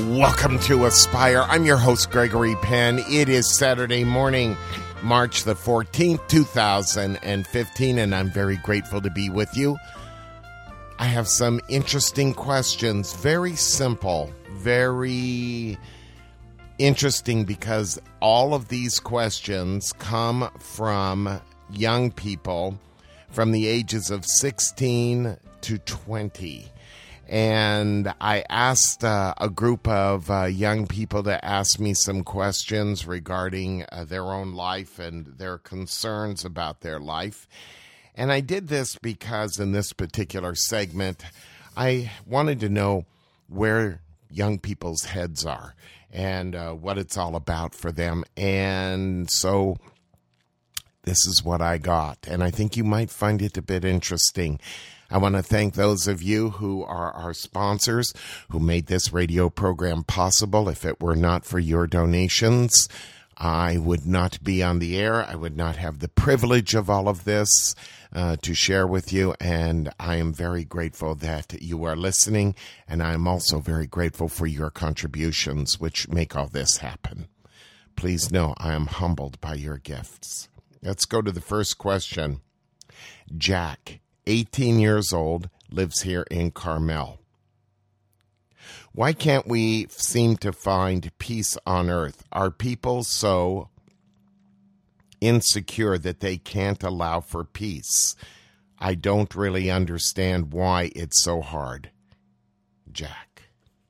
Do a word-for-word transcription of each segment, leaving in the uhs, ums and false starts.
Welcome to Aspire. I'm your host, Gregory Penn. It is Saturday morning, March the fourteenth, two thousand fifteen, and I'm very grateful to be with you. I have some interesting questions, very simple, very interesting because all of these questions come from young people from the ages of sixteen to twenty. And I asked uh, a group of uh, young people to ask me some questions regarding uh, their own life and their concerns about their life. And I did this because in this particular segment, I wanted to know where young people's heads are and uh, what it's all about for them. And so this is what I got. And I think you might find it a bit interesting. I want to thank those of you who are our sponsors who made this radio program possible. If it were not for your donations, I would not be on the air. I would not have the privilege of all of this uh, to share with you. And I am very grateful that you are listening. And I am also very grateful for your contributions, which make all this happen. Please know I am humbled by your gifts. Let's go to the first question. Jack, eighteen years old, lives here in Carmel. Why can't we seem to find peace on earth? Are people so insecure that they can't allow for peace? I don't really understand why it's so hard. Jack.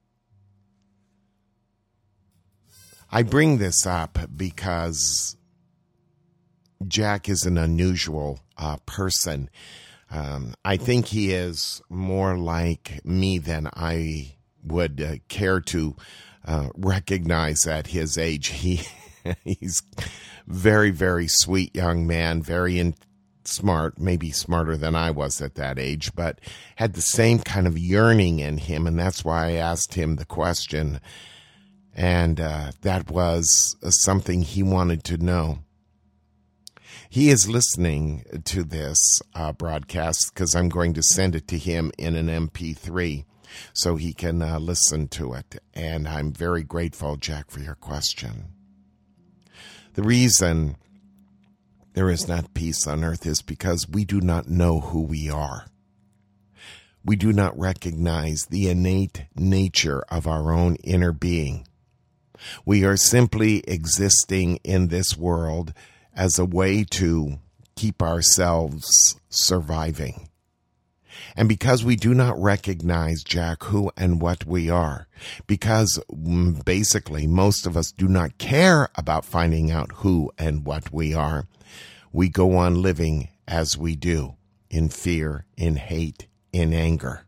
I bring this up because Jack is an unusual uh, person. Um, I think he is more like me than I would uh, care to uh, recognize at his age. He he's very, very sweet young man, very in, smart, maybe smarter than I was at that age, but had the same kind of yearning in him, and that's why I asked him the question, and uh, that was uh, something he wanted to know. He is listening to this uh, broadcast because I'm going to send it to him in an M P three so he can uh, listen to it. And I'm very grateful, Jack, for your question. The reason there is not peace on earth is because we do not know who we are. We do not recognize the innate nature of our own inner being. We are simply existing in this world as a way to keep ourselves surviving. And because we do not recognize, Jack, who and what we are, because basically most of us do not care about finding out who and what we are, we go on living as we do, in fear, in hate, in anger.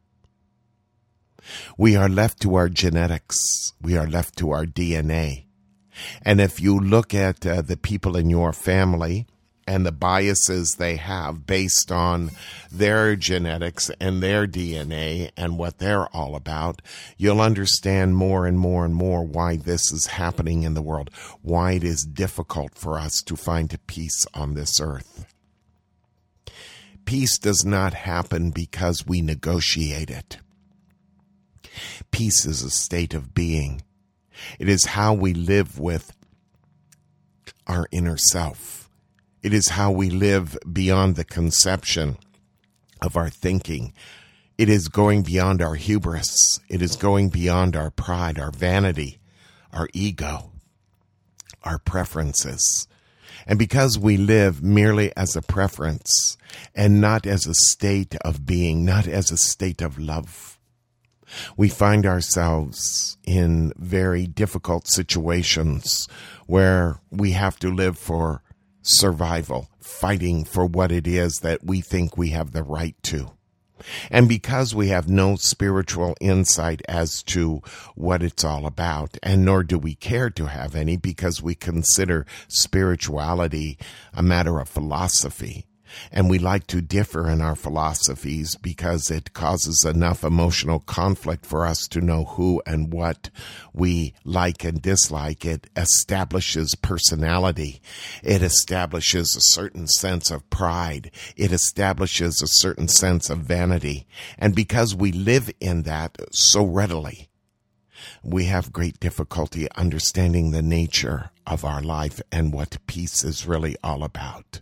We are left to our genetics. We are left to our D N A. And if you look at uh, the people in your family and the biases they have based on their genetics and their D N A and what they're all about, you'll understand more and more and more why this is happening in the world, why it is difficult for us to find peace on this earth. Peace does not happen because we negotiate it. Peace is a state of being. It is how we live with our inner self. It is how we live beyond the conception of our thinking. It is going beyond our hubris. It is going beyond our pride, our vanity, our ego, our preferences. And because we live merely as a preference and not as a state of being, not as a state of love, we find ourselves in very difficult situations where we have to live for survival, fighting for what it is that we think we have the right to. And because we have no spiritual insight as to what it's all about, and nor do we care to have any because we consider spirituality a matter of philosophy, and we like to differ in our philosophies because it causes enough emotional conflict for us to know who and what we like and dislike. It establishes personality. It establishes a certain sense of pride. It establishes a certain sense of vanity. And because we live in that so readily, we have great difficulty understanding the nature of our life and what peace is really all about.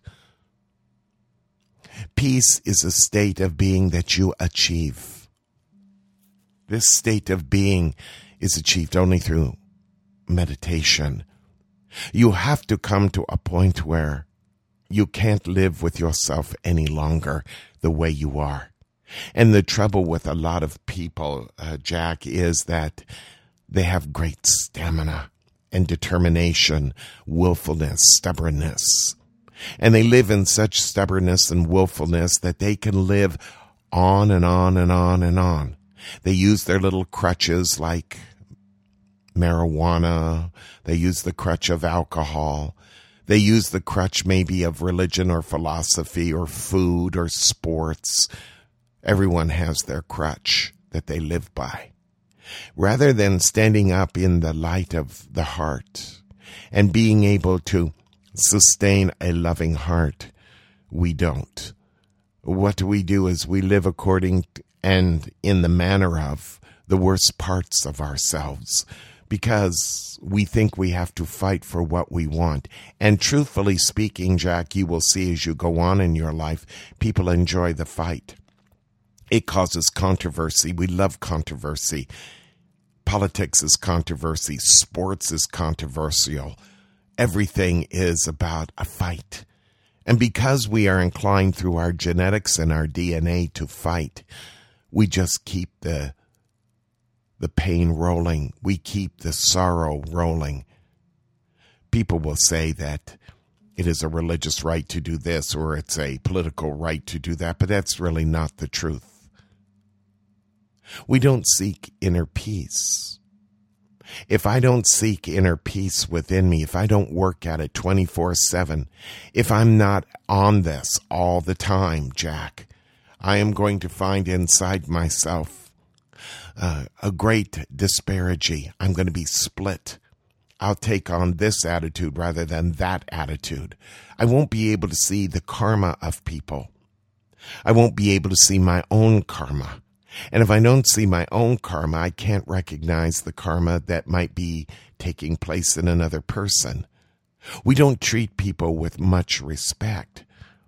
Peace is a state of being that you achieve. This state of being is achieved only through meditation. You have to come to a point where you can't live with yourself any longer the way you are. And the trouble with a lot of people, uh, Jack, is that they have great stamina and determination, willfulness, stubbornness. And they live in such stubbornness and willfulness that they can live on and on and on and on. They use their little crutches like marijuana. They use the crutch of alcohol. They use the crutch maybe of religion or philosophy or food or sports. Everyone has their crutch that they live by. Rather than standing up in the light of the heart and being able to sustain a loving heart, we don't. What we do is we live according to, and in the manner of the worst parts of ourselves, because we think we have to fight for what we want. And truthfully speaking, Jack, you will see as you go on in your life, people enjoy the fight. It causes controversy. We love controversy. Politics is controversy. Sports is controversial. Everything is about a fight. And because we are inclined through our genetics and our D N A to fight, we just keep the the pain rolling. We keep the sorrow rolling. People will say that it is a religious right to do this or it's a political right to do that, but that's really not the truth. We don't seek inner peace. If I don't seek inner peace within me, if I don't work at it twenty-four seven, if I'm not on this all the time, Jack, I am going to find inside myself uh, a great disparity. I'm going to be split. I'll take on this attitude rather than that attitude. I won't be able to see the karma of people. I won't be able to see my own karma. And if I don't see my own karma, I can't recognize the karma that might be taking place in another person. We don't treat people with much respect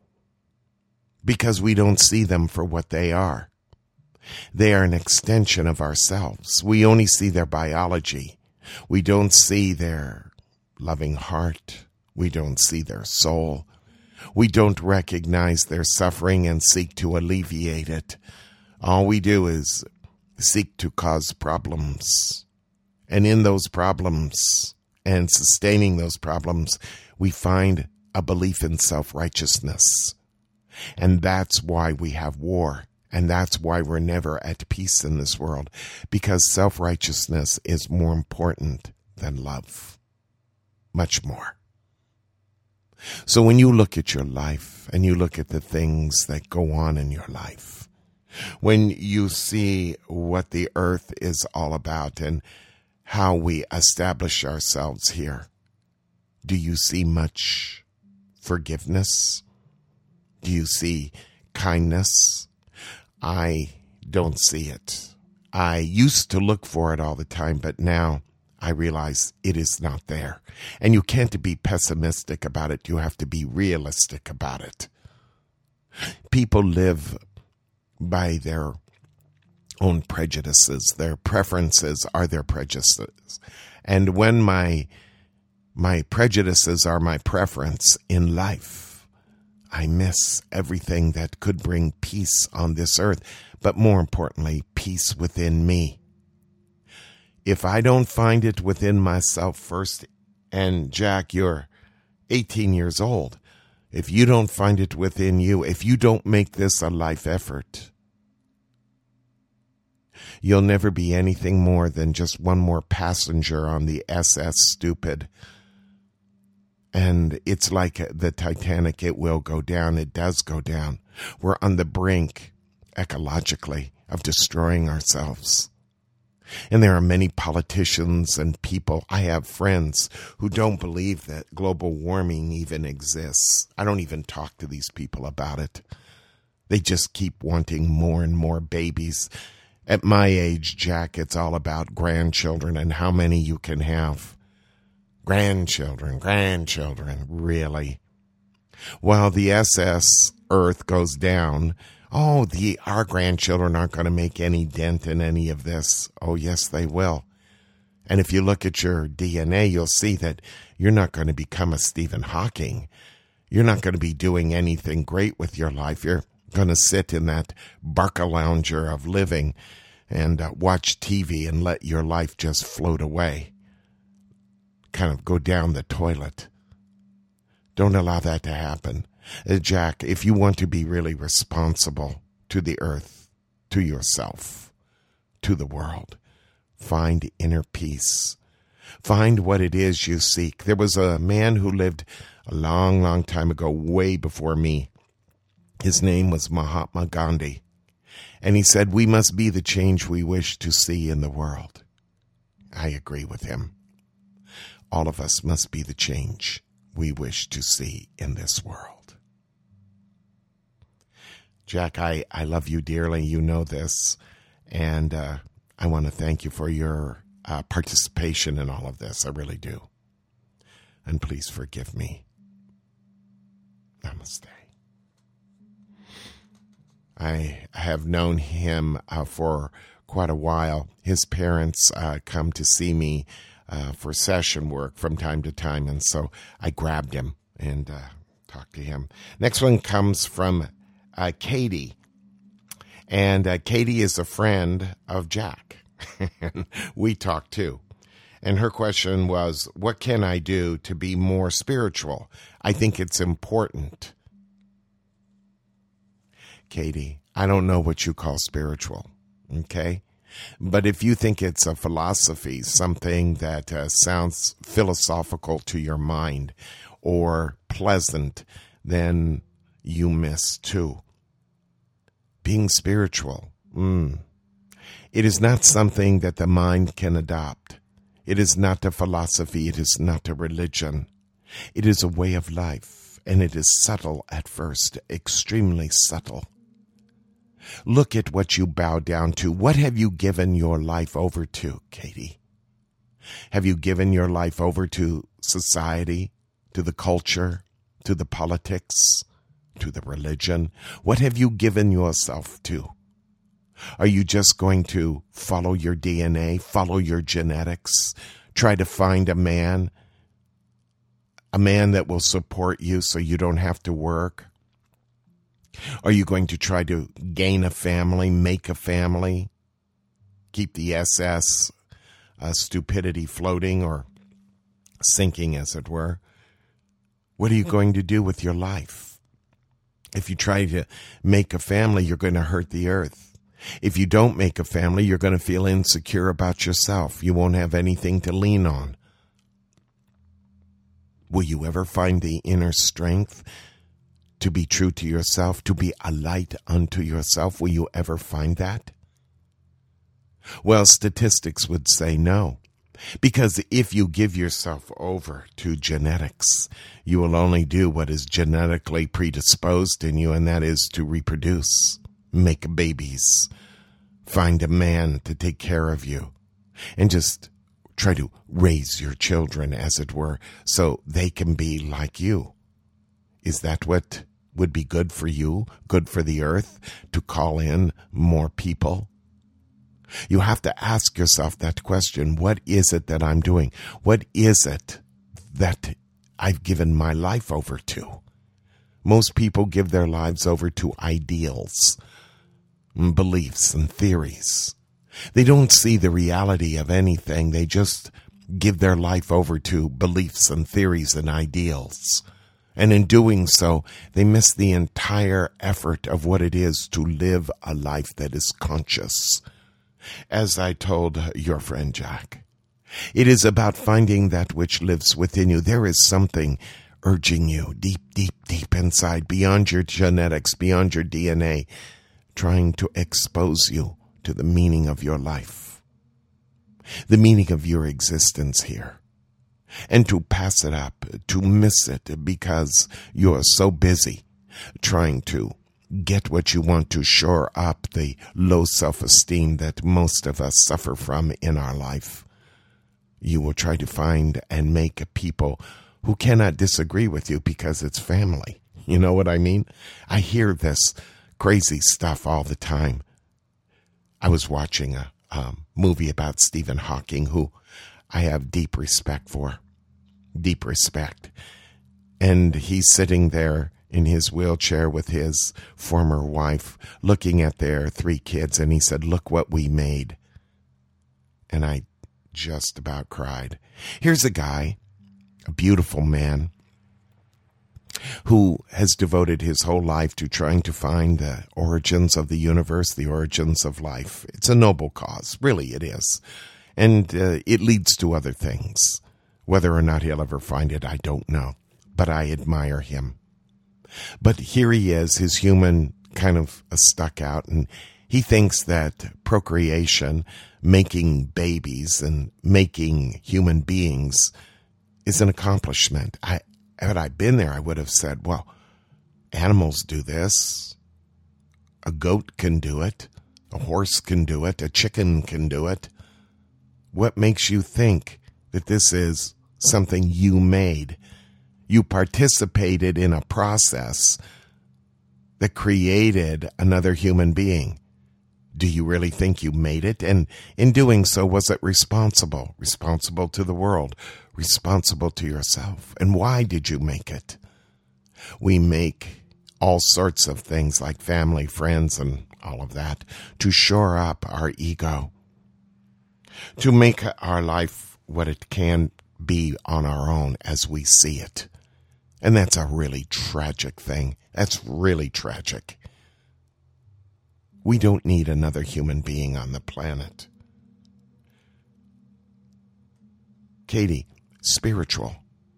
because we don't see them for what they are. They are an extension of ourselves. We only see their biology. We don't see their loving heart. We don't see their soul. We don't recognize their suffering and seek to alleviate it. All we do is seek to cause problems. And in those problems and sustaining those problems, we find a belief in self-righteousness. And that's why we have war. And that's why we're never at peace in this world. Because self-righteousness is more important than love. Much more. So when you look at your life and you look at the things that go on in your life, when you see what the earth is all about and how we establish ourselves here, do you see much forgiveness? Do you see kindness? I don't see it. I used to look for it all the time, but now I realize it is not there. And you can't be pessimistic about it. You have to be realistic about it. People live by their own prejudices. Their preferences are their prejudices. And when my my prejudices are my preference in life, I miss everything that could bring peace on this earth, but more importantly, peace within me. If I don't find it within myself first, and Jack, you're eighteen years old, if you don't find it within you, if you don't make this a life effort, you'll never be anything more than just one more passenger on the S S Stupid. And it's like the Titanic, it will go down. It does go down. We're on the brink, ecologically, of destroying ourselves. And there are many politicians and people. I have friends who don't believe that global warming even exists. I don't even talk to these people about it. They just keep wanting more and more babies. At my age, Jack, it's all about grandchildren and how many you can have. Grandchildren, grandchildren, really. While the S S Earth goes down, oh, the our grandchildren aren't going to make any dent in any of this. Oh, yes, they will. And if you look at your D N A, you'll see that you're not going to become a Stephen Hawking. You're not going to be doing anything great with your life. You're going to sit in that Barcalounger of living and uh, watch T V and let your life just float away. Kind of go down the toilet. Don't allow that to happen. Uh, Jack, if you want to be really responsible to the earth, to yourself, to the world, find inner peace. Find what it is you seek. There was a man who lived a long, long time ago, way before me. His name was Mahatma Gandhi. And he said, we must be the change we wish to see in the world. I agree with him. All of us must be the change we wish to see in this world. Jack, I, I love you dearly. You know this. And uh, I want to thank you for your uh, participation in all of this. I really do. And please forgive me. Namaste. I have known him uh, for quite a while. His parents uh, come to see me uh, for session work from time to time, and so I grabbed him and uh, talked to him. Next one comes from uh, Katie, and uh, Katie is a friend of Jack. We talked too. And her question was, what can I do to be more spiritual? I think it's important. Katie, I don't know what you call spiritual, okay? But if you think it's a philosophy, something that uh, sounds philosophical to your mind or pleasant, then you miss too. Being spiritual, mm, it is not something that the mind can adopt. It is not a philosophy. It is not a religion. It is a way of life, and it is subtle at first, extremely subtle. Look at what you bow down to. What have you given your life over to, Katie? Have you given your life over to society, to the culture, to the politics, to the religion? What have you given yourself to? Are you just going to follow your D N A, follow your genetics, try to find a man, a man that will support you so you don't have to work? Are you going to try to gain a family, make a family, keep the S S uh, stupidity floating or sinking, as it were? What are you going to do with your life? If you try to make a family, you're going to hurt the earth. If you don't make a family, you're going to feel insecure about yourself. You won't have anything to lean on. Will you ever find the inner strength to be true to yourself, to be a light unto yourself? Will you ever find that? Well, statistics would say no. Because if you give yourself over to genetics, you will only do what is genetically predisposed in you, and that is to reproduce, make babies, find a man to take care of you, and just try to raise your children, as it were, so they can be like you. Is that what would be good for you, good for the earth, to call in more people? You have to ask yourself that question. What is it that I'm doing? What is it that I've given my life over to? Most people give their lives over to ideals, beliefs, and theories. They don't see the reality of anything. They just give their life over to beliefs and theories and ideals. And in doing so, they miss the entire effort of what it is to live a life that is conscious. As I told your friend Jack, it is about finding that which lives within you. There is something urging you deep, deep, deep inside, beyond your genetics, beyond your D N A, trying to expose you to the meaning of your life, the meaning of your existence here. And to pass it up, to miss it because you're so busy trying to get what you want to shore up the low self-esteem that most of us suffer from in our life. You will try to find and make people who cannot disagree with you because it's family. You know what I mean? I hear this crazy stuff all the time. I was watching a um, movie about Stephen Hawking, who I have deep respect for. Deep respect. And he's sitting there in his wheelchair with his former wife, looking at their three kids, and he said, "Look what we made." And I just about cried. Here's a guy, a beautiful man, who has devoted his whole life to trying to find the origins of the universe, the origins of life. It's a noble cause, really it is. And uh, it leads to other things. Whether or not he'll ever find it, I don't know. But I admire him. But here he is, his human kind of stuck out, and he thinks that procreation, making babies and making human beings, is an accomplishment. I, had I been there, I would have said, well, animals do this. A goat can do it. A horse can do it. A chicken can do it. What makes you think that this is something you made? You participated in a process that created another human being. Do you really think you made it? And in doing so, was it responsible? Responsible to the world, responsible to yourself. And why did you make it? We make all sorts of things like family, friends, and all of that to shore up our ego, to make our life what it can be on our own as we see it. And that's a really tragic thing. That's really tragic. We don't need another human being on the planet. Katie, spiritual.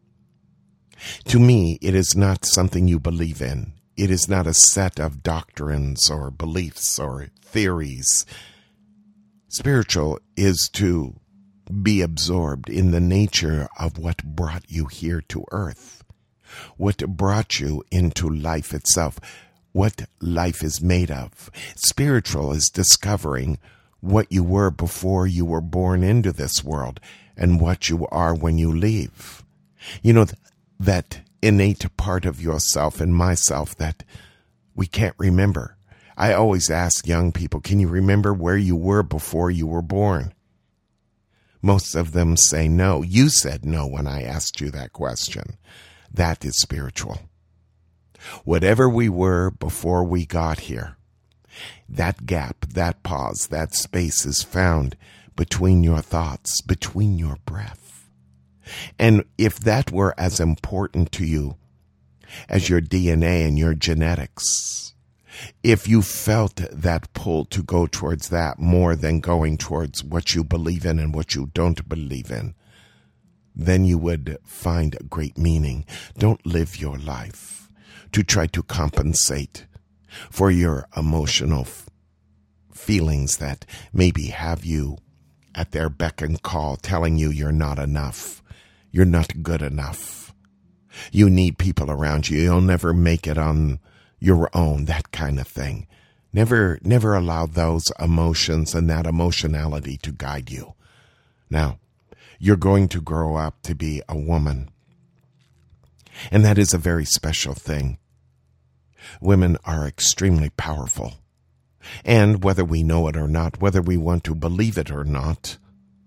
To me, it is not something you believe in. It is not a set of doctrines or beliefs or theories. Spiritual is to be absorbed in the nature of what brought you here to earth. What brought you into life itself, what life is made of. Spiritual is discovering what you were before you were born into this world and what you are when you leave. You know, that innate part of yourself and myself that we can't remember. I always ask young people, can you remember where you were before you were born? Most of them say no. You said no when I asked you that question. That is spiritual. Whatever we were before we got here, that gap, that pause, that space is found between your thoughts, between your breath. And if that were as important to you as your D N A and your genetics, if you felt that pull to go towards that more than going towards what you believe in and what you don't believe in, then you would find great meaning. Don't live your life to try to compensate for your emotional f- feelings that maybe have you at their beck and call, telling you you're not enough, you're not good enough, you need people around you, you'll never make it on your own, that kind of thing. Never, never allow those emotions and that emotionality to guide you. Now, you're going to grow up to be a woman. And that is a very special thing. Women are extremely powerful. And whether we know it or not, whether we want to believe it or not,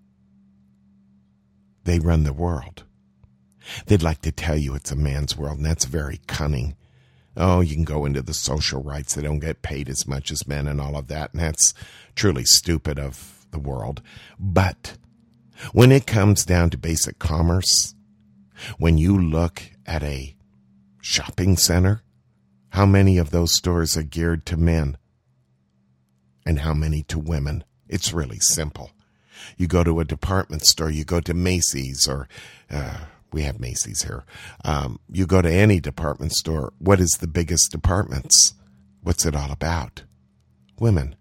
they run the world. They'd like to tell you it's a man's world, and that's very cunning. Oh, you can go into the social rights. They don't get paid as much as men and all of that, and that's truly stupid of the world. But when it comes down to basic commerce, when you look at a shopping center, how many of those stores are geared to men and how many to women? It's really simple. You go to a department store, you go to Macy's, or uh, we have Macy's here. Um, you go to any department store. What is the biggest departments? What's it all about? Women.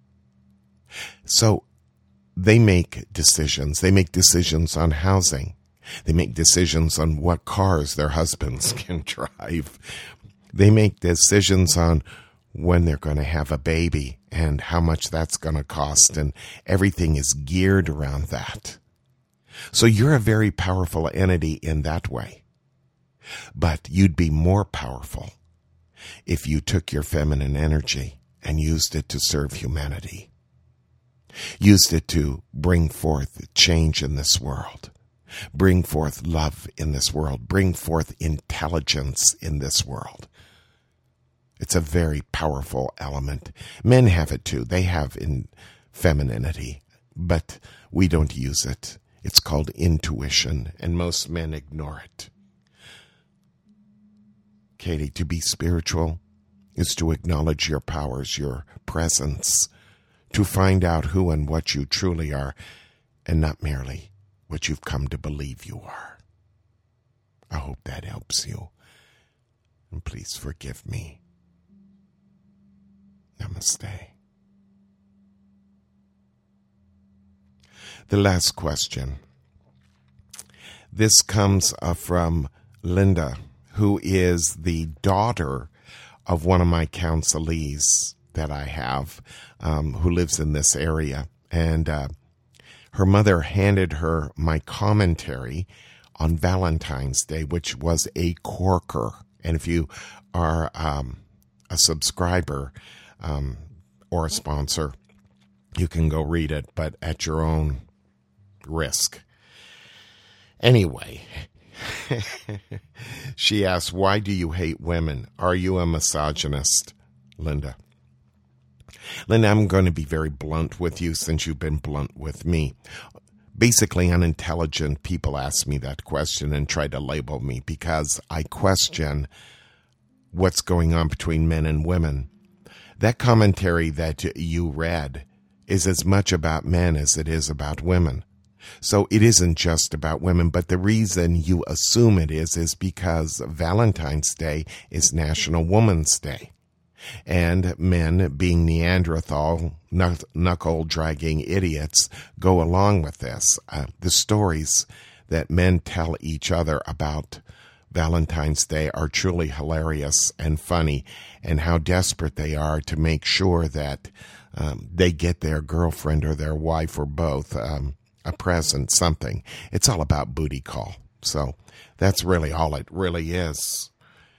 So they make decisions. They make decisions on housing. They make decisions on what cars their husbands can drive. They make decisions on when they're going to have a baby and how much that's going to cost, and everything is geared around that. So you're a very powerful entity in that way. But you'd be more powerful if you took your feminine energy and used it to serve humanity. Used it to bring forth change in this world. Bring forth love in this world. Bring forth intelligence in this world. It's a very powerful element. Men have it too. They have in femininity, but we don't use it. It's called intuition, and most men ignore it. Katie, to be spiritual is to acknowledge your powers, your presence, to find out who and what you truly are, and not merely what you've come to believe you are. I hope that helps you. And please forgive me. Namaste. The last question. This comes uh, from Linda, who is the daughter of one of my counselees that I have, um, who lives in this area. And uh, her mother handed her my commentary on Valentine's Day, which was a corker. And if you are um, a subscriber um, or a sponsor, you can go read it, but at your own risk. Anyway, she asks, why do you hate women? Are you a misogynist, Linda? Linda, I'm going to be very blunt with you since you've been blunt with me. Basically, unintelligent people ask me that question and try to label me because I question what's going on between men and women. That commentary that you read is as much about men as it is about women. So it isn't just about women, but the reason you assume it is, is because Valentine's Day is National Women's Day. And men, being Neanderthal, knuckle-dragging idiots, go along with this. Uh, the stories that men tell each other about Valentine's Day are truly hilarious and funny, and how desperate they are to make sure that um, they get their girlfriend or their wife or both um, a present, something. It's all about booty call. So that's really all it really is.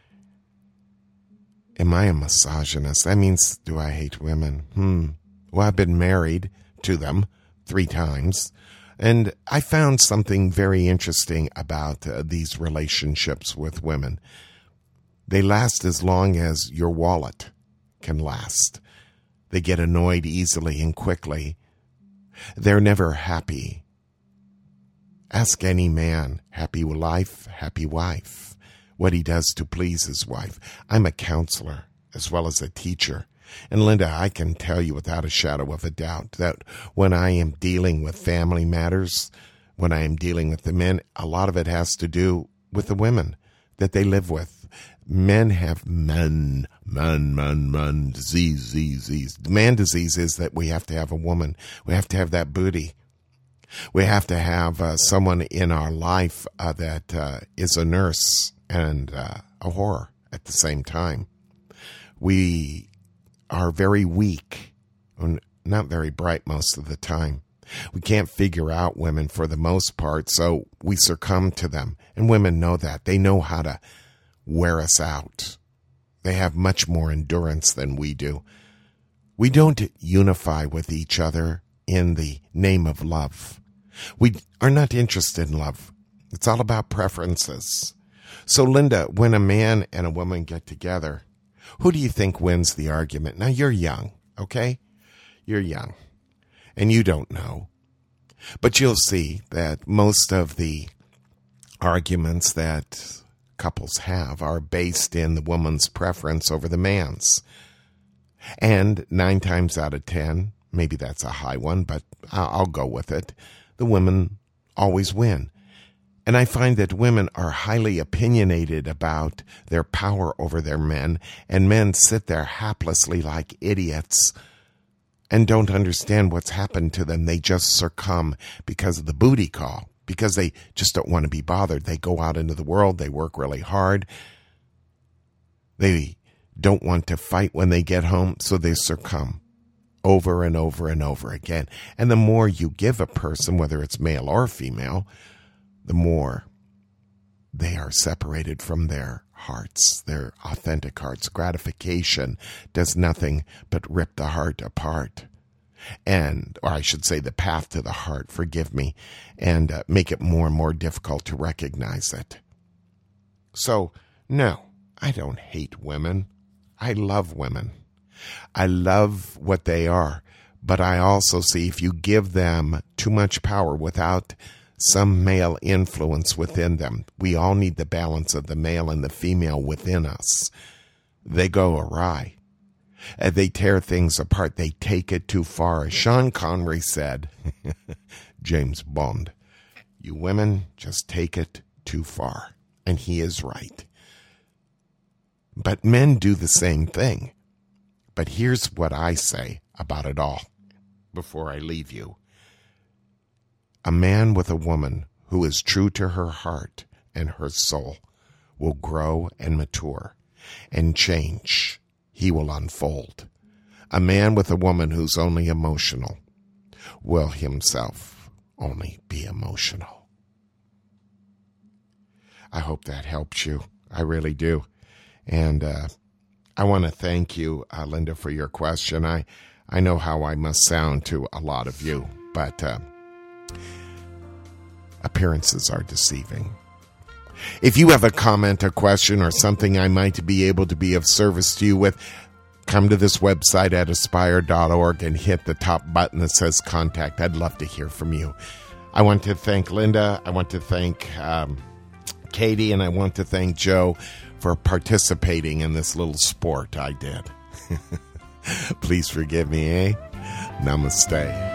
Am I a misogynist? That means, do I hate women? Hmm. Well, I've been married to them three times. And I found something very interesting about uh, these relationships with women. They last as long as your wallet can last. They get annoyed easily and quickly. They're never happy. Ask any man, happy life, happy wife, what he does to please his wife. I'm a counselor as well as a teacher. And Linda, I can tell you without a shadow of a doubt that when I am dealing with family matters, when I am dealing with the men, a lot of it has to do with the women that they live with. Men have man, man, man, man, disease, disease, disease. The man disease is that we have to have a woman. We have to have that booty. We have to have uh, someone in our life uh, that uh, is a nurse and uh, a whore at the same time. We are very weak, not very bright most of the time. We can't figure out women for the most part, so we succumb to them. And women know that. They know how to wear us out. They have much more endurance than we do. We don't unify with each other in the name of love. We are not interested in love. It's all about preferences. So, Linda, when a man and a woman get together, who do you think wins the argument? Now, you're young, okay? You're young, and you don't know. But you'll see that most of the arguments that couples have are based in the woman's preference over the man's. And nine times out of ten, maybe that's a high one, but I'll go with it, the women always win. And I find that women are highly opinionated about their power over their men, and men sit there haplessly like idiots and don't understand what's happened to them. They just succumb because of the booty call, because they just don't want to be bothered. They go out into the world, they work really hard, they don't want to fight when they get home, so they succumb over and over and over again. And the more you give a person, whether it's male or female, the more they are separated from their hearts, their authentic hearts. Gratification does nothing but rip the heart apart. And, or I should say the path to the heart, forgive me, and uh, make it more and more difficult to recognize it. So, no, I don't hate women. I love women. I love what they are, but I also see if you give them too much power without some male influence within them, we all need the balance of the male and the female within us. They go awry. Uh, they tear things apart. They take it too far. As Sean Connery said, James Bond, you women just take it too far. And he is right. But men do the same thing. But here's what I say about it all before I leave you. A man with a woman who is true to her heart and her soul will grow and mature and change. He will unfold. A man with a woman who's only emotional will himself only be emotional. I hope that helps you. I really do. And uh, I want to thank you, uh, Linda, for your question. I, I know how I must sound to a lot of you, but uh, appearances are deceiving. If you have a comment, a question, or something I might be able to be of service to you with, come to this website at aspire dot org and hit the top button that says contact. I'd love to hear from you. I want to thank Linda. I want to thank um, Katie, and I want to thank Joe for participating in this little sport I did. Please forgive me, eh? Namaste.